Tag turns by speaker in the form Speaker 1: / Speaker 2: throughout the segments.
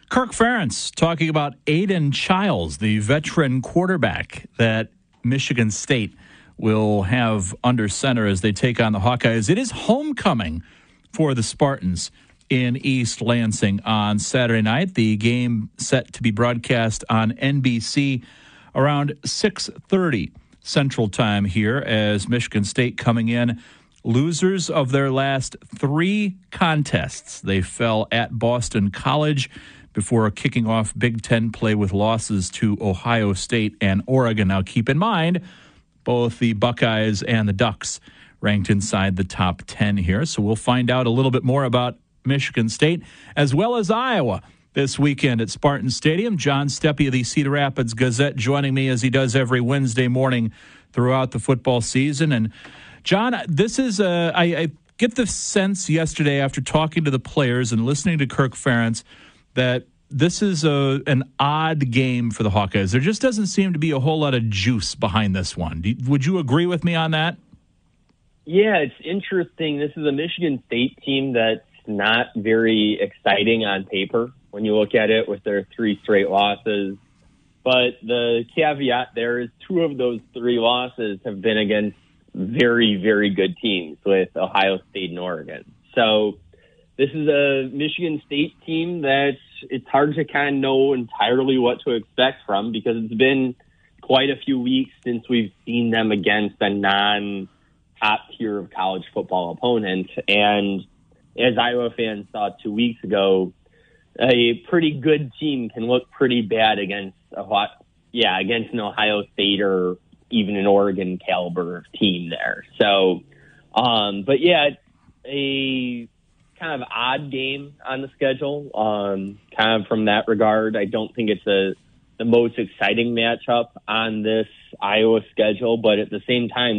Speaker 1: Kirk Ferentz talking about Aiden Childs, the veteran quarterback that Michigan State will have under center as they take on the Hawkeyes. It is homecoming for the Spartans in East Lansing on Saturday night. The game set to be broadcast on NBC around 6:30 Central Time here as Michigan State coming in losers of their last 3 contests. They fell at Boston College before kicking off Big Ten play with losses to Ohio State and Oregon. Now, keep in mind, both the Buckeyes and the Ducks ranked inside the top 10 here. So we'll find out a little bit more about Michigan State as well as Iowa this weekend at Spartan Stadium. John Steppe of the Cedar Rapids Gazette joining me as he does every Wednesday morning throughout the football season. And John, this is I get the sense yesterday after talking to the players and listening to Kirk Ferentz that this is an odd game for the Hawkeyes. There just doesn't seem to be a whole lot of juice behind this one. Would you agree with me on that?
Speaker 2: Yeah, it's interesting. This is a Michigan State team that's not very exciting on paper when you look at it with their 3 straight losses. But the caveat there is 2 of those 3 losses have been against very, very good teams with Ohio State and Oregon. So this is a Michigan State team that it's hard to kind of know entirely what to expect from because it's been quite a few weeks since we've seen them against a non-top tier of college football opponent. And as Iowa fans saw 2 weeks ago, a pretty good team can look pretty bad against against an Ohio State or even an Oregon caliber team there. So, but yeah, it's a kind of odd game on the schedule. Kind of from that regard, I don't think it's the most exciting matchup on this Iowa schedule, but at the same time,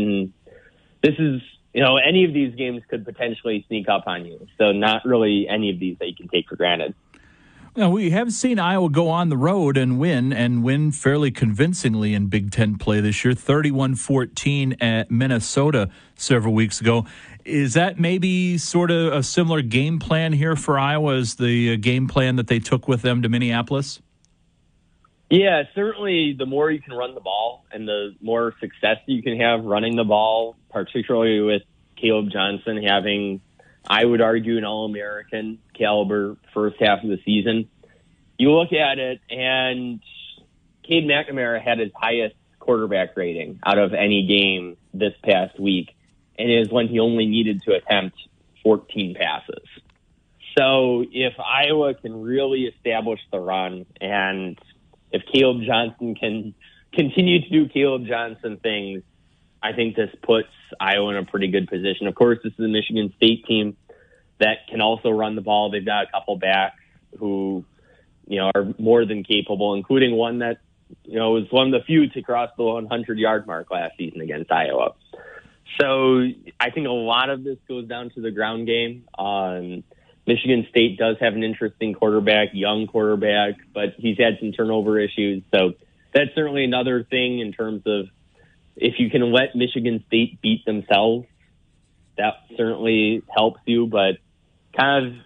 Speaker 2: any of these games could potentially sneak up on you. So not really any of these that you can take for granted.
Speaker 1: Now, we have seen Iowa go on the road and win fairly convincingly in Big Ten play this year, 31-14 at Minnesota several weeks ago. Is that maybe sort of a similar game plan here for Iowa as the game plan that they took with them to Minneapolis?
Speaker 2: Yeah, certainly the more you can run the ball and the more success you can have running the ball, particularly with Caleb Johnson having, I would argue, an All-American caliber first half of the season. You look at it, and Cade McNamara had his highest quarterback rating out of any game this past week, and it is when he only needed to attempt 14 passes. So if Iowa can really establish the run, and if Caleb Johnson can continue to do Caleb Johnson things, I think this puts Iowa in a pretty good position. Of course, this is a Michigan State team that can also run the ball. They've got a couple backs who, are more than capable, including one that, was one of the few to cross the 100-yard mark last season against Iowa. So I think a lot of this goes down to the ground game. Michigan State does have an interesting quarterback, young quarterback, but he's had some turnover issues. So that's certainly another thing in terms of if you can let Michigan State beat themselves, that certainly helps you. But kind of,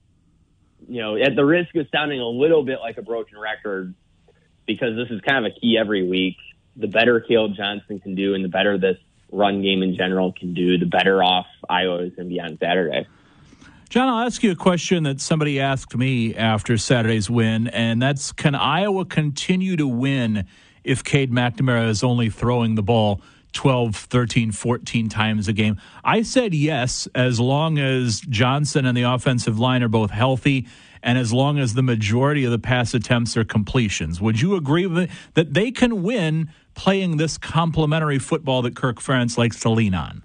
Speaker 2: at the risk of sounding a little bit like a broken record, because this is kind of a key every week, the better Caleb Johnson can do and the better this run game in general can do, the better off Iowa is going to be on Saturday.
Speaker 1: John, I'll ask you a question that somebody asked me after Saturday's win, and that's, can Iowa continue to win if Cade McNamara is only throwing the ball 12, 13, 14 times a game? I said yes, as long as Johnson and the offensive line are both healthy and as long as the majority of the pass attempts are completions. Would you agree with it, that they can win playing this complementary football that Kirk Ferentz likes to lean on?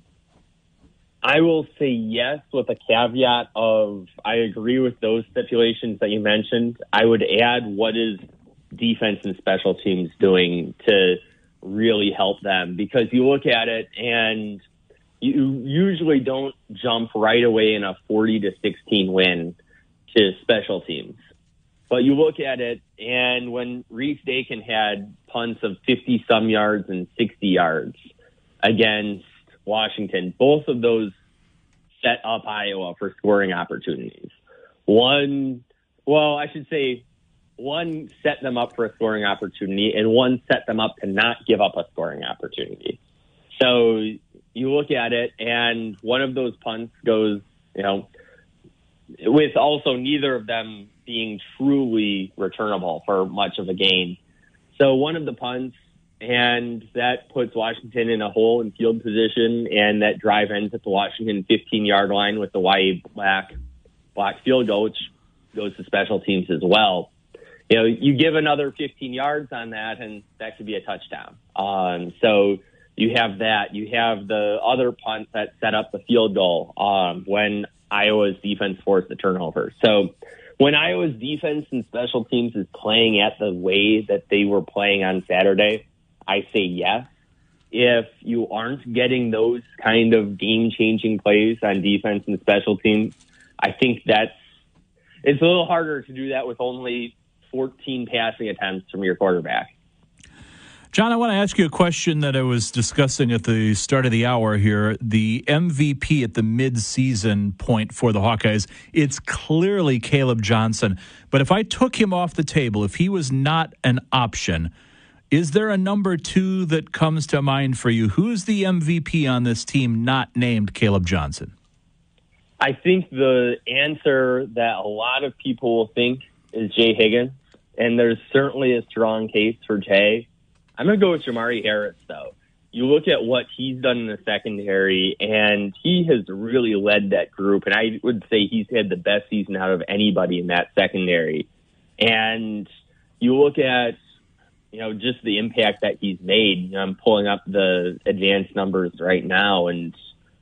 Speaker 2: I will say yes, with a caveat of I agree with those stipulations that you mentioned. I would add, what is defense and special teams doing to really help them? Because you look at it and you usually don't jump right away in a 40-16 win to special teams. But you look at it, and when Reese Dakin had punts of 50-some yards and 60 yards against Washington, both of those set up Iowa for scoring opportunities. One Well, I should say one set them up for a scoring opportunity and one set them up to not give up a scoring opportunity. So you look at it and one of those punts goes, with also neither of them being truly returnable for much of a game. So one of the punts, and that puts Washington in a hole in field position, and that drive ends at the Washington 15-yard line with the wide black field goal, which goes to special teams as well. You give another 15 yards on that, and that could be a touchdown. So you have that. You have the other punt that set up the field goal when Iowa's defense forced the turnover. So when Iowa's defense and special teams is playing at the way that they were playing on Saturday, I say yes. If you aren't getting those kind of game-changing plays on defense and special teams, I think it's a little harder to do that with only 14 passing attempts from your quarterback.
Speaker 1: John, I want to ask you a question that I was discussing at the start of the hour here. The MVP at the mid-season point for the Hawkeyes, it's clearly Caleb Johnson. But if I took him off the table, if he was not an option, is there a number two that comes to mind for you? Who's the MVP on this team not named Caleb Johnson?
Speaker 2: I think the answer that a lot of people will think is Jay Higgins, and there's certainly a strong case for Jay. I'm going to go with Jamari Harris, though. You look at what he's done in the secondary, and he has really led that group, and I would say he's had the best season out of anybody in that secondary. And you look at, just the impact that he's made. I'm pulling up the advanced numbers right now, and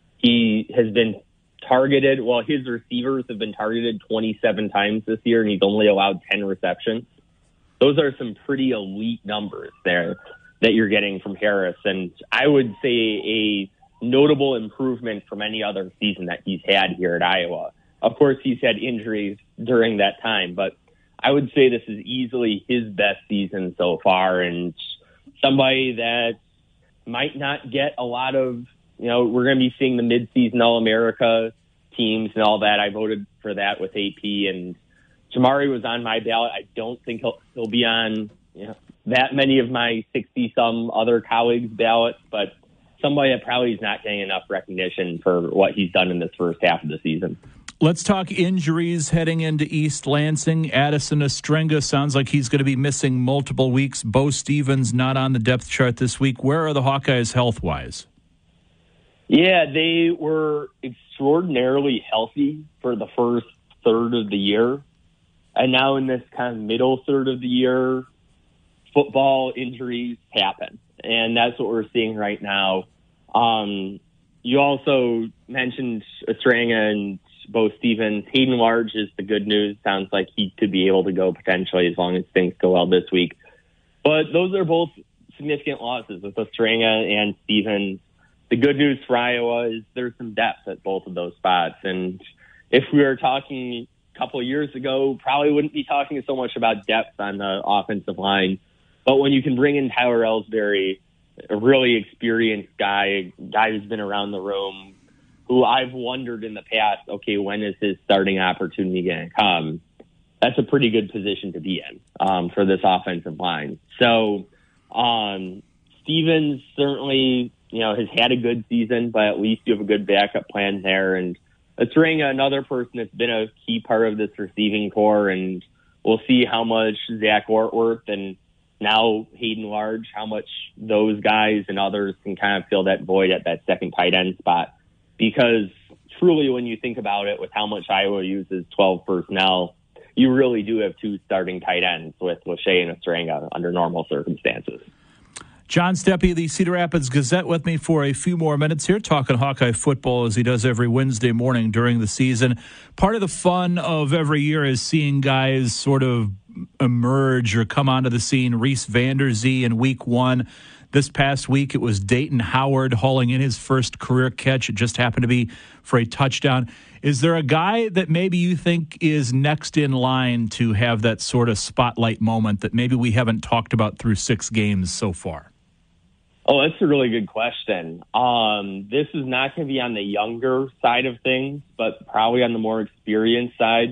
Speaker 2: he has been targeted. Well, his receivers have been targeted 27 times this year, and he's only allowed 10 receptions. Those are some pretty elite numbers there that you're getting from Harris. And I would say a notable improvement from any other season that he's had here at Iowa. Of course, he's had injuries during that time, but I would say this is easily his best season so far, and somebody that might not get a lot of, we're going to be seeing the midseason All-America teams and all that. I voted for that with AP, and Jamari was on my ballot. I don't think he'll be on that many of my 60-some other colleagues' ballots, but somebody that probably is not getting enough recognition for what he's done in this first half of the season.
Speaker 1: Let's talk injuries heading into East Lansing. Addison Ostrenga sounds like he's going to be missing multiple weeks. Bo Stevens not on the depth chart this week. Where are the Hawkeyes health-wise?
Speaker 2: Yeah, they were extraordinarily healthy for the first third of the year. And now in this kind of middle third of the year, football injuries happen. And that's what we're seeing right now. You also mentioned Ostrenga and Bo Stevens. Hayden Large is the good news. Sounds like he could be able to go potentially as long as things go well this week. But those are both significant losses with Ostrenga and Stevens. The good news for Iowa is there's some depth at both of those spots. And if we were talking couple of years ago, probably wouldn't be talking so much about depth on the offensive line. But when you can bring in Tyler Ellsbury, a really experienced guy who's been around the room, who I've wondered in the past, okay, when is his starting opportunity going to come? That's a pretty good position to be in for this offensive line. So Stevens certainly, has had a good season, but at least you have a good backup plan there. And Ostrenga, another person that's been a key part of this receiving core, and we'll see how much Zach Ortworth and now Hayden Large, how much those guys and others can kind of fill that void at that second tight end spot. Because truly, when you think about it, with how much Iowa uses 12 personnel, you really do have two starting tight ends with Lachey and Ostrenga under normal circumstances.
Speaker 1: John Steppe of the Cedar Rapids Gazette with me for a few more minutes here, talking Hawkeye football as he does every Wednesday morning during the season. Part of the fun of every year is seeing guys sort of emerge or come onto the scene. Reese Vanderzee in week one. This past week, it was Dayton Howard hauling in his first career catch. It just happened to be for a touchdown. Is there a guy that maybe you think is next in line to have that sort of spotlight moment that maybe we haven't talked about through 6 games so far?
Speaker 2: Oh, that's a really good question. This is not going to be on the younger side of things, but probably on the more experienced side.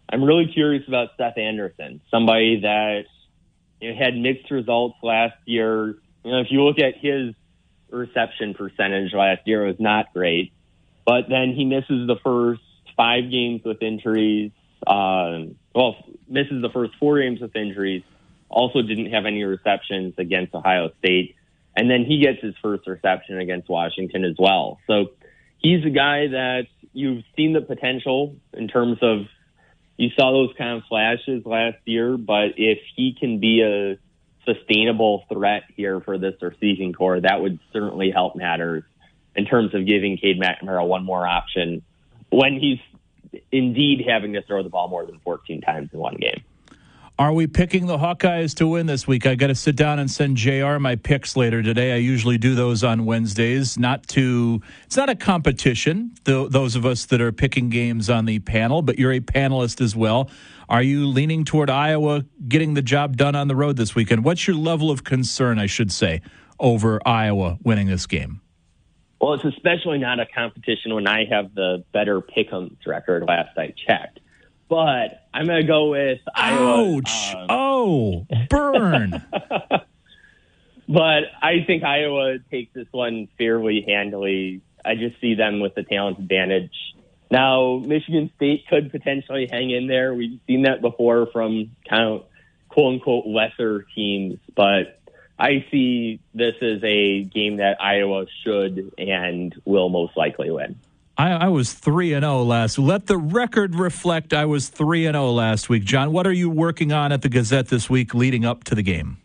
Speaker 2: I'm really curious about Seth Anderson, somebody that had mixed results last year. If you look at his reception percentage last year, it was not great. But then he misses the first 5 games with injuries. Misses the first 4 games with injuries. Also didn't have any receptions against Ohio State. And then he gets his first reception against Washington as well. So he's a guy that you've seen the potential in terms of, you saw those kind of flashes last year, but if he can be a sustainable threat here for this receiving core, that would certainly help matters in terms of giving Cade McNamara one more option when he's indeed having to throw the ball more than 14 times in one game.
Speaker 1: Are we picking the Hawkeyes to win this week? I got to sit down and send JR my picks later today. I usually do those on Wednesdays. It's not a competition, those of us that are picking games on the panel, but you're a panelist as well. Are you leaning toward Iowa getting the job done on the road this weekend? What's your level of concern, I should say, over Iowa winning this game?
Speaker 2: Well, it's especially not a competition when I have the better pick'ems record last I checked. But I'm going to go with Iowa.
Speaker 1: Ouch! Burn!
Speaker 2: But I think Iowa takes this one fairly handily. I just see them with the talent advantage. Now, Michigan State could potentially hang in there. We've seen that before from kind of quote-unquote lesser teams. But I see this as a game that Iowa should and will most likely win.
Speaker 1: I was 3-0 last. Let the record reflect I was 3-0 last week. John, what are you working on at the Gazette this week leading up to the game?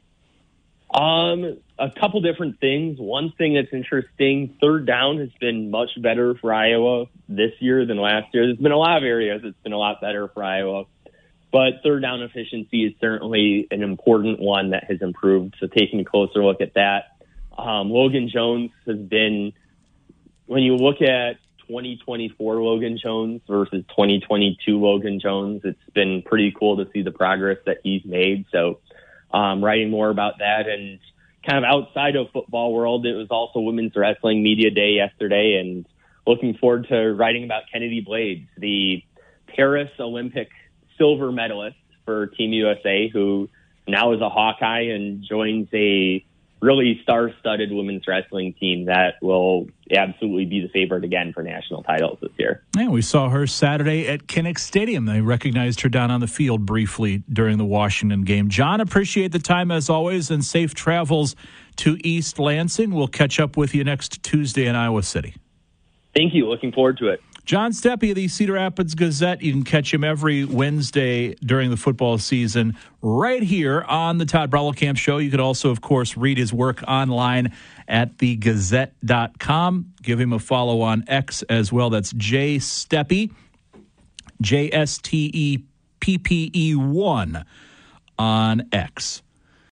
Speaker 2: A couple different things. One thing that's interesting, third down has been much better for Iowa this year than last year. There's been a lot of areas it's been a lot better for Iowa. But third down efficiency is certainly an important one that has improved. So taking a closer look at that. Logan Jones has been, when you look at 2024 Logan Jones versus 2022 Logan Jones, it's been pretty cool to see the progress that he's made. So writing more about that, and kind of outside of football world, it was also Women's Wrestling Media Day yesterday, and looking forward to writing about Kennedy Blades, the Paris Olympic silver medalist for Team USA, who now is a Hawkeye and joins a really star-studded women's wrestling team that will absolutely be the favorite again for national titles this year.
Speaker 1: Yeah, we saw her Saturday at Kinnick Stadium. They recognized her down on the field briefly during the Washington game. John, appreciate the time as always, and safe travels to East Lansing. We'll catch up with you next Tuesday in Iowa City.
Speaker 2: Thank you. Looking forward to it.
Speaker 1: John Steppe of the Cedar Rapids Gazette. You can catch him every Wednesday during the football season right here on the Todd Browell-Camp Show. You could also, of course, read his work online at thegazette.com. Give him a follow on X as well. That's J Steppe, JSTEPPE1 on X.